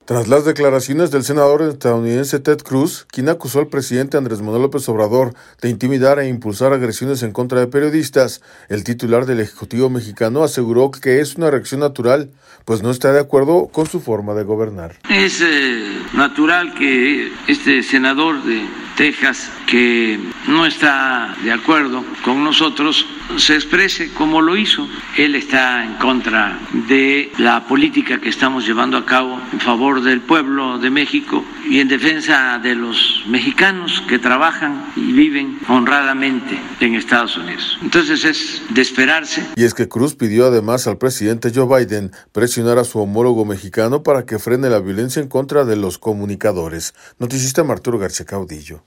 Tras las declaraciones del senador estadounidense Ted Cruz, quien acusó al presidente Andrés Manuel López Obrador de intimidar e impulsar agresiones en contra de periodistas, el titular del Ejecutivo mexicano aseguró que es una reacción natural, pues no está de acuerdo con su forma de gobernar. Es natural que este senador de Texas, que no está de acuerdo con nosotros, se exprese como lo hizo. Él está en contra de la política que estamos llevando a cabo en favor del pueblo de México y en defensa de los mexicanos que trabajan y viven honradamente en Estados Unidos. Entonces es de esperarse. Y es que Cruz pidió además al presidente Joe Biden presionar a su homólogo mexicano para que frene la violencia en contra de los comunicadores. Noticista Arturo García Caudillo.